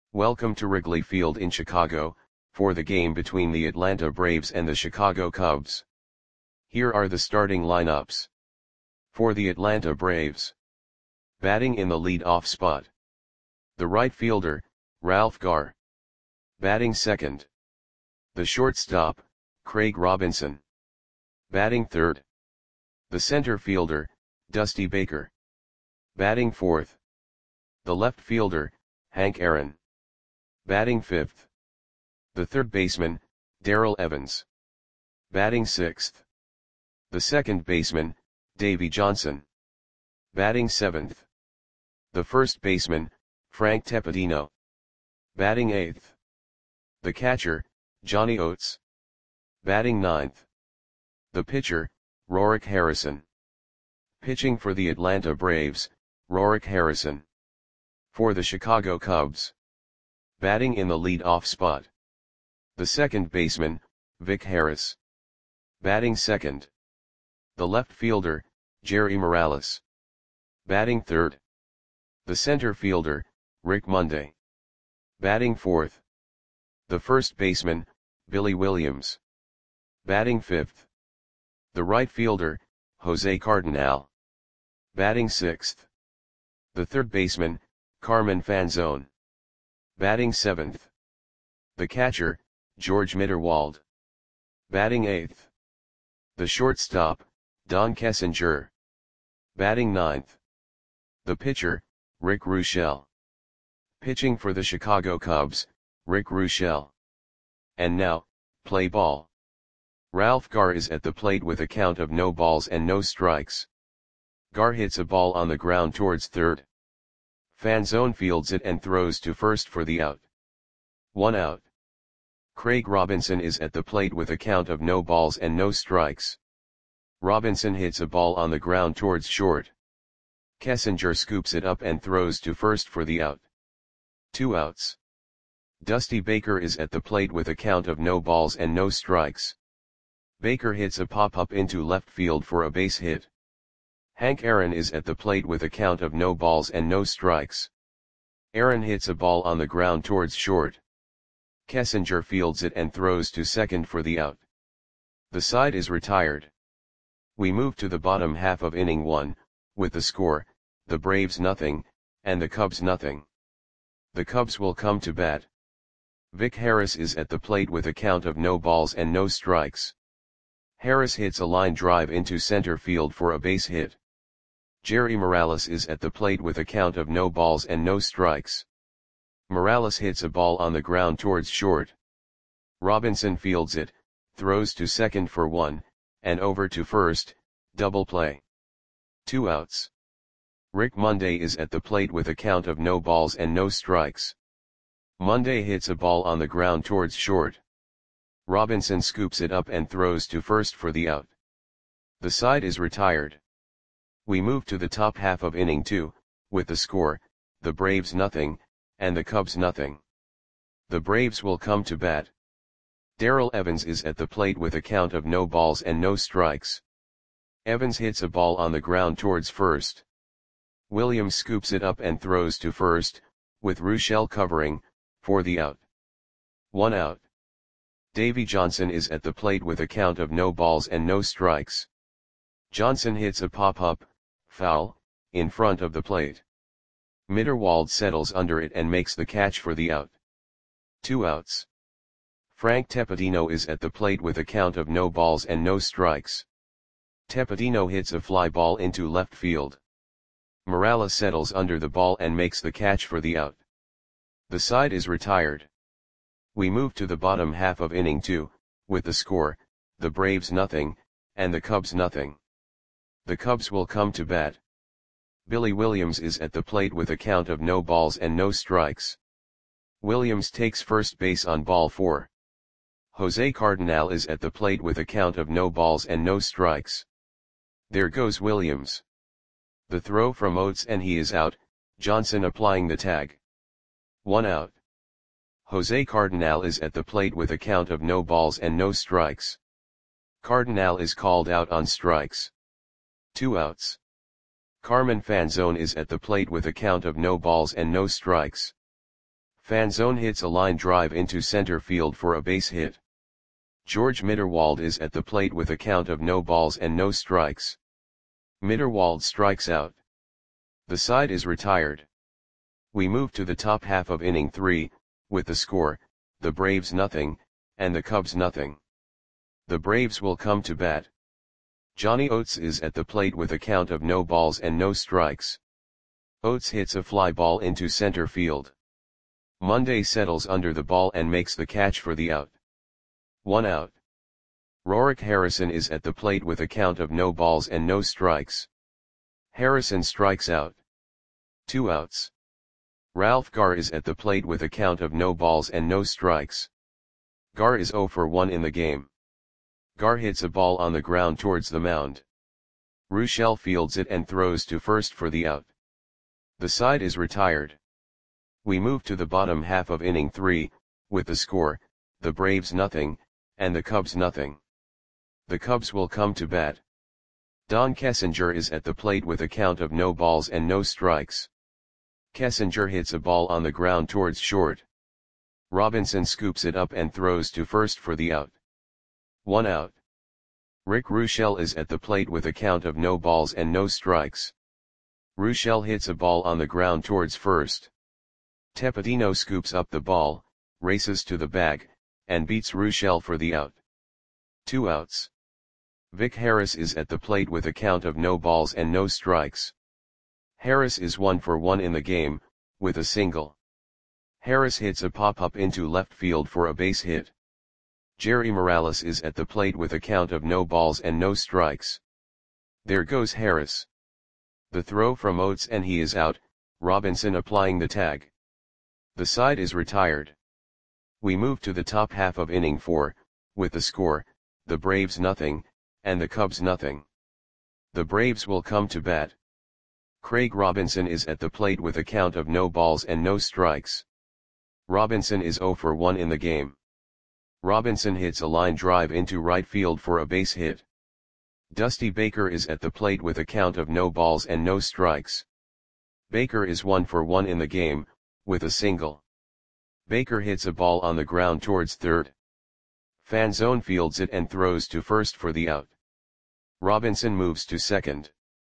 Welcome to Wrigley Field in Chicago, for the game between the Atlanta Braves and the Chicago Cubs. Here are the starting lineups. For the Atlanta Braves. Batting in the lead-off spot. The right fielder, Ralph Garr. Batting second. The shortstop, Craig Robinson. Batting third. The center fielder, Dusty Baker. Batting fourth. The left fielder, Hank Aaron. Batting fifth. The third baseman, Darrell Evans. Batting sixth. The second baseman, Davey Johnson. Batting seventh. The first baseman, Frank Tepedino. Batting eighth. The catcher, Johnny Oates. Batting ninth. The pitcher, Rorik Harrison. Pitching for the Atlanta Braves, Rorik Harrison. For the Chicago Cubs. Batting in the lead-off spot. The second baseman, Vic Harris. Batting second. The left fielder, Jerry Morales. Batting third. The center fielder, Rick Monday. Batting fourth. The first baseman, Billy Williams. Batting fifth. The right fielder, Jose Cardinal. Batting sixth. The third baseman, Carmen Fanzone. Batting seventh. The catcher, George Mitterwald. Batting eighth. The shortstop, Don Kessinger. Batting ninth. The pitcher, Rick Ruschel. Pitching for the Chicago Cubs, Rick Ruschel. And now, play ball. Ralph Garr is at the plate with a count of no balls and no strikes. Garr hits a ball on the ground towards third. Fanzone fields it and throws to first for the out. 1 out. Craig Robinson is at the plate with a count of no balls and no strikes. Robinson hits a ball on the ground towards short. Kessinger scoops it up and throws to first for the out. 2 outs. Dusty Baker is at the plate with a count of no balls and no strikes. Baker hits a pop-up into left field for a base hit. Hank Aaron is at the plate with a count of no balls and no strikes. Aaron hits a ball on the ground towards short. Kessinger fields it and throws to second for the out. The side is retired. We move to the bottom half of inning 1, with the score, the Braves nothing, and the Cubs nothing. The Cubs will come to bat. Vic Harris is at the plate with a count of no balls and no strikes. Harris hits a line drive into center field for a base hit. Jerry Morales is at the plate with a count of no balls and no strikes. Morales hits a ball on the ground towards short. Robinson fields it, throws to second for 1, and over to first, double play. 2 outs. Rick Monday is at the plate with a count of no balls and no strikes. Monday hits a ball on the ground towards short. Robinson scoops it up and throws to first for the out. The side is retired. We move to the top half of inning 2, with the score, the Braves nothing, and the Cubs nothing. The Braves will come to bat. Darrell Evans is at the plate with a count of no balls and no strikes. Evans hits a ball on the ground towards first. Williams scoops it up and throws to first, with Ruschel covering, for the out. 1 out. Davey Johnson is at the plate with a count of no balls and no strikes. Johnson hits a pop-up, foul, in front of the plate. Mitterwald settles under it and makes the catch for the out. 2 outs. Frank Tepedino is at the plate with a count of no balls and no strikes. Tepedino hits a fly ball into left field. Morales settles under the ball and makes the catch for the out. The side is retired. We move to the bottom half of inning 2, with the score, the Braves nothing, and the Cubs nothing. The Cubs will come to bat. Billy Williams is at the plate with a count of no balls and no strikes. Williams takes first base on ball 4. Jose Cardinal is at the plate with a count of no balls and no strikes. There goes Williams. The throw from Oates and he is out, Johnson applying the tag. 1 out. Jose Cardinal is at the plate with a count of no balls and no strikes. Cardinal is called out on strikes. 2 outs. Carmen Fanzone is at the plate with a count of no balls and no strikes. Fanzone hits a line drive into center field for a base hit. George Mitterwald is at the plate with a count of no balls and no strikes. Mitterwald strikes out. The side is retired. We move to the top half of inning 3, with the score, the Braves nothing, and the Cubs nothing. The Braves will come to bat. Johnny Oates is at the plate with a count of no balls and no strikes. Oates hits a fly ball into center field. Monday settles under the ball and makes the catch for the out. 1 out. Rorik Harrison is at the plate with a count of no balls and no strikes. Harrison strikes out. 2 outs. Ralph Garr is at the plate with a count of no balls and no strikes. Garr is 0 for 1 in the game. Garr hits a ball on the ground towards the mound. Ruschel fields it and throws to first for the out. The side is retired. We move to the bottom half of inning 3, with the score, the Braves nothing, and the Cubs nothing. The Cubs will come to bat. Don Kessinger is at the plate with a count of no balls and no strikes. Kessinger hits a ball on the ground towards short. Robinson scoops it up and throws to first for the out. 1 out. Rick Ruschel is at the plate with a count of no balls and no strikes. Ruschel hits a ball on the ground towards first. Tepedino scoops up the ball, races to the bag, and beats Ruschel for the out. 2 outs. Vic Harris is at the plate with a count of no balls and no strikes. Harris is 1 for 1 in the game, with a single. Harris hits a pop-up into left field for a base hit. Jerry Morales is at the plate with a count of no balls and no strikes. There goes Harris. The throw from Oates and he is out, Robinson applying the tag. The side is retired. We move to the top half of inning 4, with the score, the Braves nothing, and the Cubs nothing. The Braves will come to bat. Craig Robinson is at the plate with a count of no balls and no strikes. Robinson is 0 for 1 in the game. Robinson hits a line drive into right field for a base hit. Dusty Baker is at the plate with a count of no balls and no strikes. Baker is 1 for 1 in the game, with a single. Baker hits a ball on the ground towards third. Fanzone fields it and throws to first for the out. Robinson moves to second.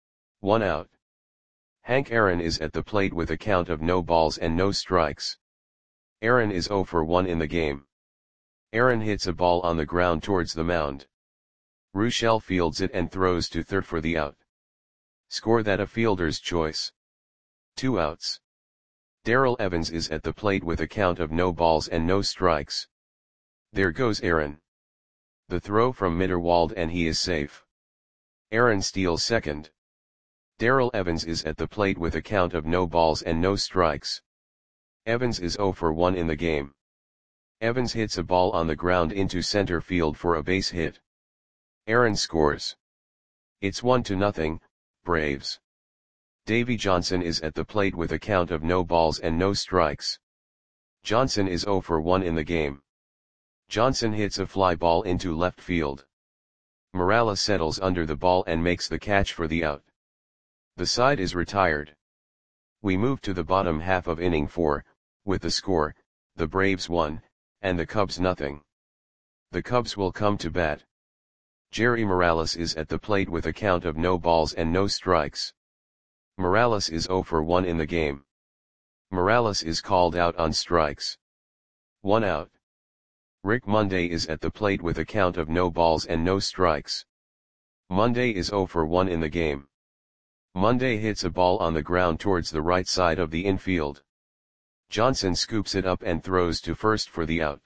1 out. Hank Aaron is at the plate with a count of no balls and no strikes. Aaron is 0 for 1 in the game. Aaron hits a ball on the ground towards the mound. Ruschel fields it and throws to third for the out. Score that a fielder's choice. 2 outs. Darrell Evans is at the plate with a count of no balls and no strikes. There goes Aaron. The throw from Mitterwald and he is safe. Aaron steals second. Darrell Evans is at the plate with a count of no balls and no strikes. Evans is 0 for 1 in the game. Evans hits a ball on the ground into center field for a base hit. Aaron scores. It's 1-0, Braves. Davy Johnson is at the plate with a count of no balls and no strikes. Johnson is 0 for 1 in the game. Johnson hits a fly ball into left field. Morales settles under the ball and makes the catch for the out. The side is retired. We move to the bottom half of inning 4, with the score, the Braves 1, and the Cubs nothing. The Cubs will come to bat. Jerry Morales is at the plate with a count of no balls and no strikes. Morales is 0 for 1 in the game. Morales is called out on strikes. 1 out. Rick Monday is at the plate with a count of no balls and no strikes. Monday is 0 for 1 in the game. Monday hits a ball on the ground towards the right side of the infield. Johnson scoops it up and throws to first for the out.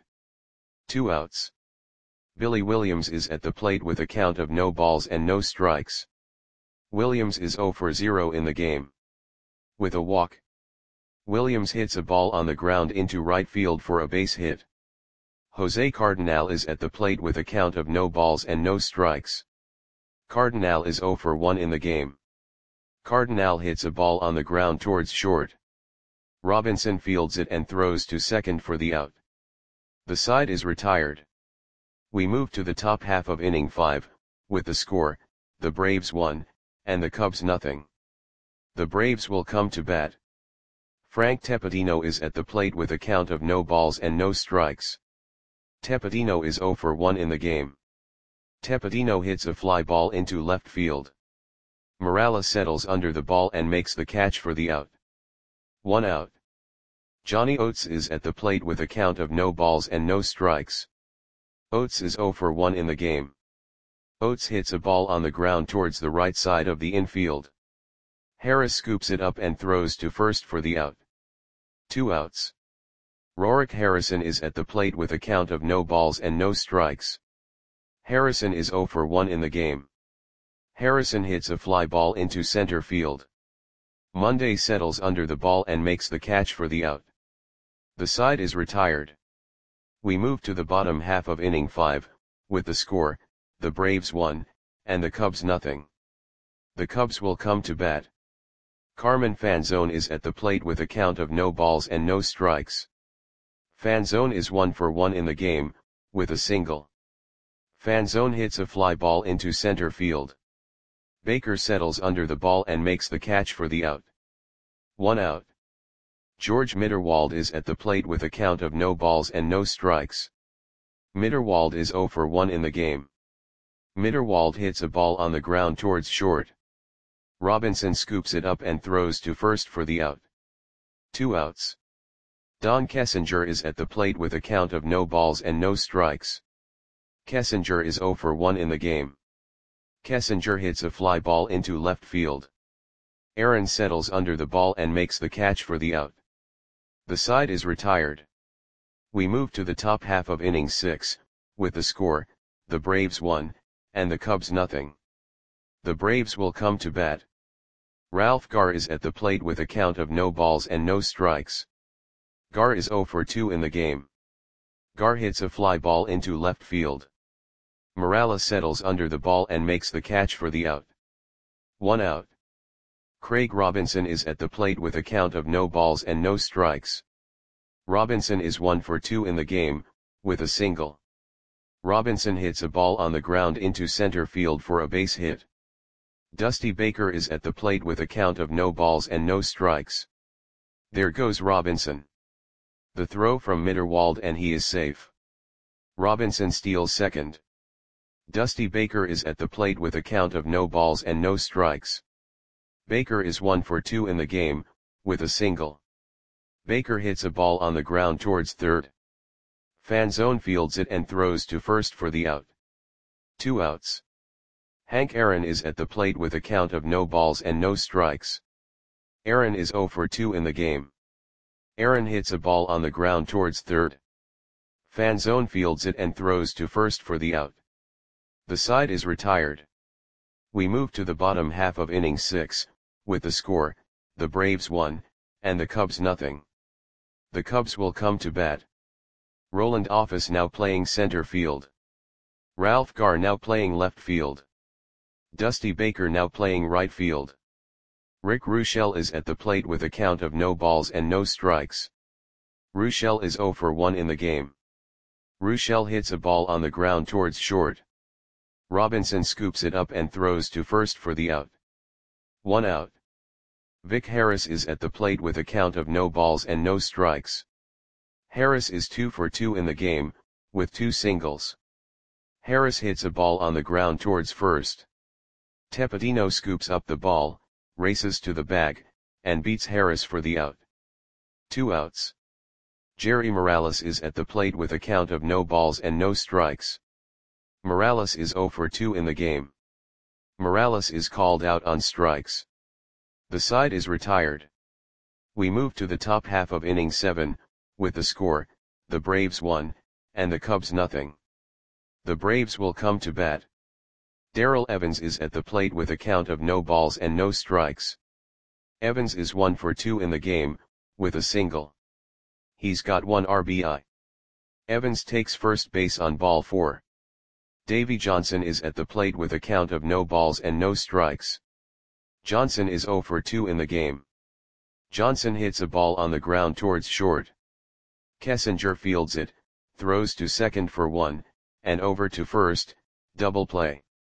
2 outs. Billy Williams is at the plate with a count of no balls and no strikes. Williams is 0 for 0 in the game. With a walk. Williams hits a ball on the ground into right field for a base hit. Jose Cardinal is at the plate with a count of no balls and no strikes. Cardinal is 0 for 1 in the game. Cardinal hits a ball on the ground towards short. Robinson fields it and throws to second for the out. The side is retired. We move to the top half of inning 5, with the score, the Braves 1, and the Cubs nothing. The Braves will come to bat. Frank Tepedino is at the plate with a count of no balls and no strikes. Tepedino is 0 for 1 in the game. Tepedino hits a fly ball into left field. Morales settles under the ball and makes the catch for the out. 1 out. Johnny Oates is at the plate with a count of no balls and no strikes. Oates is 0 for 1 in the game. Oates hits a ball on the ground towards the right side of the infield. Harris scoops it up and throws to first for the out. 2 outs. Rorik Harrison is at the plate with a count of no balls and no strikes. Harrison is 0 for 1 in the game. Harrison hits a fly ball into center field. Monday settles under the ball and makes the catch for the out. The side is retired. We move to the bottom half of inning 5, with the score, the Braves 1, and the Cubs nothing. The Cubs will come to bat. Carmen Fanzone is at the plate with a count of no balls and no strikes. Fanzone is 1 for 1 in the game, with a single. Fanzone hits a fly ball into center field. Baker settles under the ball and makes the catch for the out. 1 out. George Mitterwald is at the plate with a count of no balls and no strikes. Mitterwald is 0 for 1 in the game. Mitterwald hits a ball on the ground towards short. Robinson scoops it up and throws to first for the out. 2 outs. Don Kessinger is at the plate with a count of no balls and no strikes. Kessinger is 0 for 1 in the game. Kessinger hits a fly ball into left field. Aaron settles under the ball and makes the catch for the out. The side is retired. We move to the top half of inning 6, with the score, the Braves 1, and the Cubs nothing. The Braves will come to bat. Ralph Garr is at the plate with a count of no balls and no strikes. Garr is 0 for 2 in the game. Garr hits a fly ball into left field. Morales settles under the ball and makes the catch for the out. 1 out. Craig Robinson is at the plate with a count of no balls and no strikes. Robinson is 1 for 2 in the game, with a single. Robinson hits a ball on the ground into center field for a base hit. Dusty Baker is at the plate with a count of no balls and no strikes. There goes Robinson. The throw from Mitterwald and he is safe. Robinson steals second. Dusty Baker is at the plate with a count of no balls and no strikes. Baker is 1 for 2 in the game, with a single. Baker hits a ball on the ground towards third. Fanzone fields it and throws to first for the out. 2 outs. Hank Aaron is at the plate with a count of no balls and no strikes. Aaron is 0 for 2 in the game. Aaron hits a ball on the ground towards third. Fanzone fields it and throws to first for the out. The side is retired. We move to the bottom half of inning 6, with the score, the Braves 1, and the Cubs nothing. The Cubs will come to bat. Roland Office now playing center field. Ralph Garr now playing left field. Dusty Baker now playing right field. Rick Ruschel is at the plate with a count of no balls and no strikes. Ruschel is 0 for 1 in the game. Ruschel hits a ball on the ground towards short. Robinson scoops it up and throws to first for the out. 1 out. Vic Harris is at the plate with a count of no balls and no strikes. Harris is 2 for 2 in the game, with 2 singles. Harris hits a ball on the ground towards first. Tepedino scoops up the ball, races to the bag, and beats Harris for the out. 2 outs. Jerry Morales is at the plate with a count of no balls and no strikes. Morales is 0 for 2 in the game. Morales is called out on strikes. The side is retired. We move to the top half of inning 7, with the score, the Braves 1, and the Cubs nothing. The Braves will come to bat. Darrell Evans is at the plate with a count of no balls and no strikes. Evans is 1 for 2 in the game, with a single. He's got 1 RBI. Evans takes first base on ball 4. Davey Johnson is at the plate with a count of no balls and no strikes. Johnson is 0 for 2 in the game. Johnson hits a ball on the ground towards short. Kessinger fields it, throws to second for 1, and over to first, double play.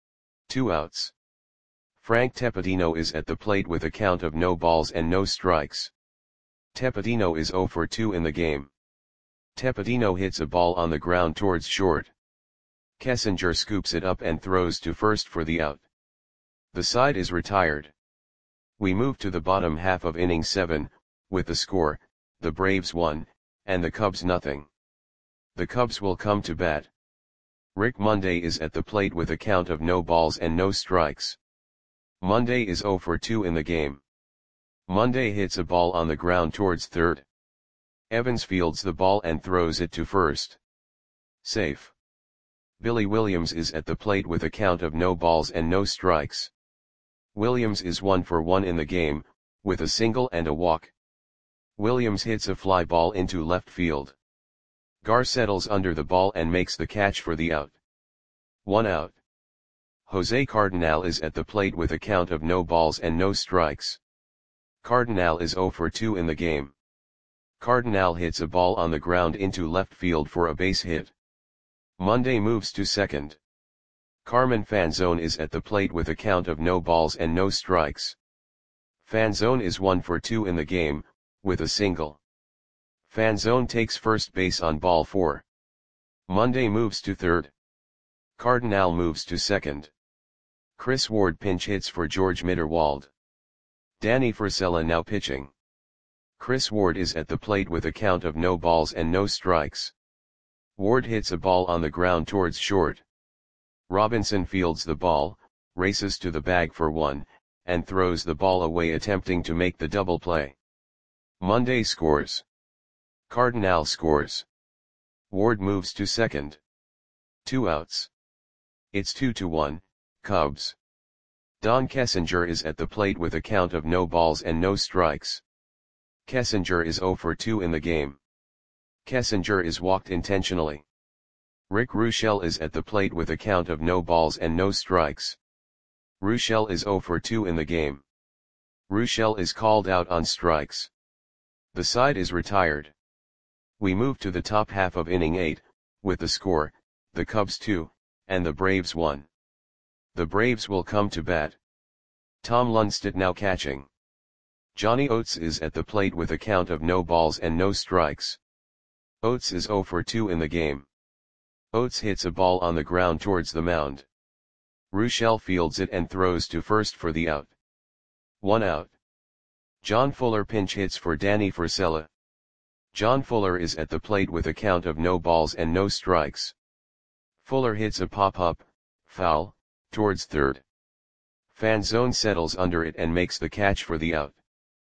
2 outs. Frank Tepedino is at the plate with a count of no balls and no strikes. Tepedino is 0 for 2 in the game. Tepedino hits a ball on the ground towards short. Kessinger scoops it up and throws to first for the out. The side is retired. We move to the bottom half of inning 7, with the score, the Braves 1, and the Cubs nothing. The Cubs will come to bat. Rick Monday is at the plate with a count of no balls and no strikes. Monday is 0 for 2 in the game. Monday hits a ball on the ground towards third. Evans fields the ball and throws it to first. Safe. Billy Williams is at the plate with a count of no balls and no strikes. Williams is 1 for 1 in the game, with a single and a walk. Williams hits a fly ball into left field. Gar settles under the ball and makes the catch for the out. 1 out. Jose Cardenal is at the plate with a count of no balls and no strikes. Cardenal is 0 for 2 in the game. Cardenal hits a ball on the ground into left field for a base hit. Monday moves to second. Carmen Fanzone is at the plate with a count of no balls and no strikes. Fanzone is 1 for 2 in the game, with a single. Fanzone takes first base on ball 4. Monday moves to third. Cardenal moves to second. Chris Ward pinch hits for George Mitterwald. Danny Frisella now pitching. Chris Ward is at the plate with a count of no balls and no strikes. Ward hits a ball on the ground towards short. Robinson fields the ball, races to the bag for 1, and throws the ball away attempting to make the double play. Monday scores. Cardenal scores. Ward moves to second. 2 outs. It's 2-1, Cubs. Don Kessinger is at the plate with a count of no balls and no strikes. Kessinger is 0 for 2 in the game. Kessinger is walked intentionally. Rick Ruschel is at the plate with a count of no balls and no strikes. Ruschel is 0 for 2 in the game. Ruschel is called out on strikes. The side is retired. We move to the top half of inning 8, with the score, the Cubs 2, and the Braves 1. The Braves will come to bat. Tom Lundstedt now catching. Johnny Oates is at the plate with a count of no balls and no strikes. Oates is 0 for 2 in the game. Oates hits a ball on the ground towards the mound. Ruschel fields it and throws to first for the out. 1 out. John Fuller pinch hits for Danny Frisella. John Fuller is at the plate with a count of no balls and no strikes. Fuller hits a pop-up, foul, towards third. Fanzone settles under it and makes the catch for the out.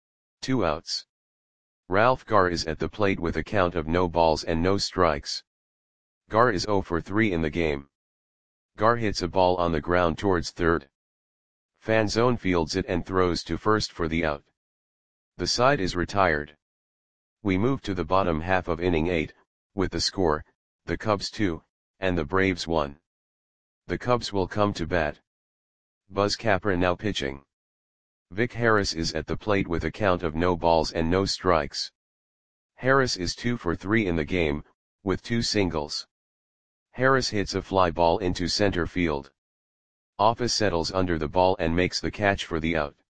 2 outs. Ralph Gar is at the plate with a count of no balls and no strikes. Gar is 0 for 3 in the game. Gar hits a ball on the ground towards third. Fanzone fields it and throws to first for the out. The side is retired. We move to the bottom half of inning 8, with the score, the Cubs 2, and the Braves 1. The Cubs will come to bat. Buzz Capra now pitching. Vic Harris is at the plate with a count of no balls and no strikes. Harris is 2 for 3 in the game, with 2 singles. Harris hits a fly ball into center field. Office settles under the ball and makes the catch for the out.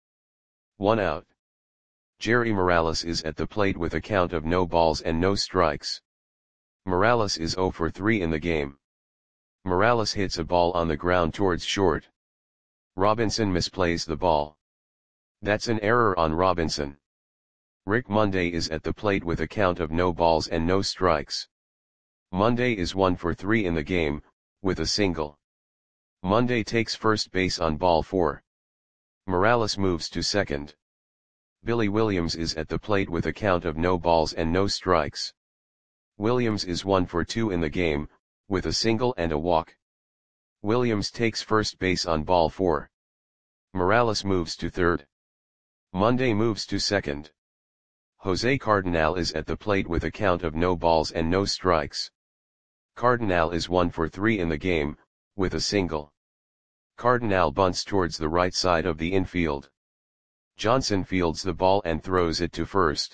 1 out. Jerry Morales is at the plate with a count of no balls and no strikes. Morales is 0 for 3 in the game. Morales hits a ball on the ground towards short. Robinson misplays the ball. That's an error on Robinson. Rick Monday is at the plate with a count of no balls and no strikes. Monday is 1 for 3 in the game, with a single. Monday takes first base on ball 4. Morales moves to second. Billy Williams is at the plate with a count of no balls and no strikes. Williams is 1 for 2 in the game, with a single and a walk. Williams takes first base on ball 4. Morales moves to third. Monday moves to second. Jose Cardenal is at the plate with a count of no balls and no strikes. Cardenal is 1 for 3 in the game, with a single. Cardenal bunts towards the right side of the infield. Johnson fields the ball and throws it to first.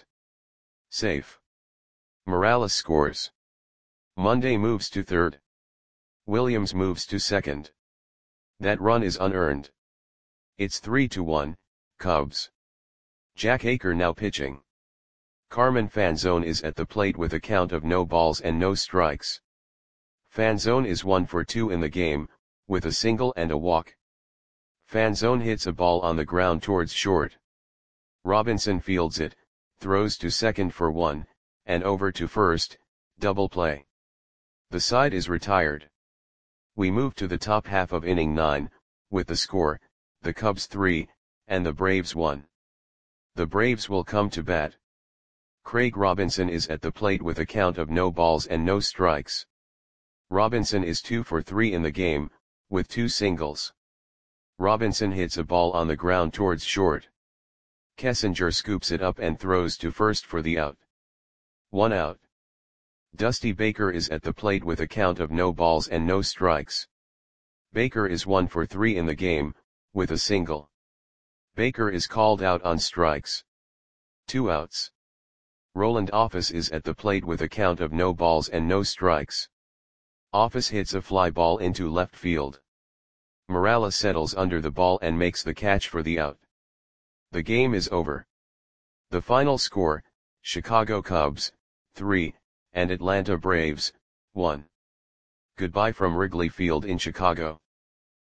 Safe. Morales scores. Monday moves to third. Williams moves to second. That run is unearned. It's 3-1, Cubs. Jack Aker now pitching. Carmen Fanzone is at the plate with a count of no balls and no strikes. Fanzone is 1 for 2 in the game, with a single and a walk. Fanzone hits a ball on the ground towards short. Robinson fields it, throws to second for 1, and over to first, double play. The side is retired. We move to the top half of inning 9, with the score, the Cubs 3, and the Braves 1. The Braves will come to bat. Craig Robinson is at the plate with a count of no balls and no strikes. Robinson is 2 for 3 in the game, with 2 singles. Robinson hits a ball on the ground towards short. Kessinger scoops it up and throws to first for the out. 1 out. Dusty Baker is at the plate with a count of no balls and no strikes. Baker is 1 for 3 in the game, with a single. Baker is called out on strikes. 2 outs. Roland Office is at the plate with a count of no balls and no strikes. Office hits a fly ball into left field. Morales settles under the ball and makes the catch for the out. The game is over. The final score, Chicago Cubs, 3, and Atlanta Braves, 1. Goodbye from Wrigley Field in Chicago.